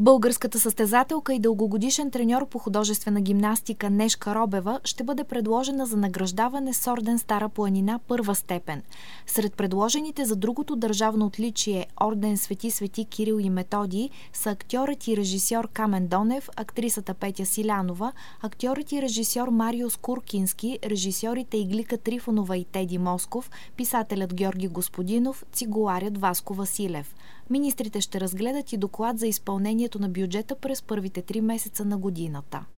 Българската състезателка и дългогодишен треньор по художествена гимнастика Нешка Робева ще бъде предложена за награждаване с орден Стара планина първа степен. Сред предложените за другото държавно отличие орден Свети Кирил и Методий са актьорът и режисьор Камен Донев, актрисата Петя Силянова, актьорът и режисьор Мариус Куркински, режисьорите Иглика Трифонова и Теди Москов, писателят Георги Господинов, цигуларят Васко Василев. Министрите ще разгледат и доклад за изпълнението на бюджета през първите 3 месеца на годината.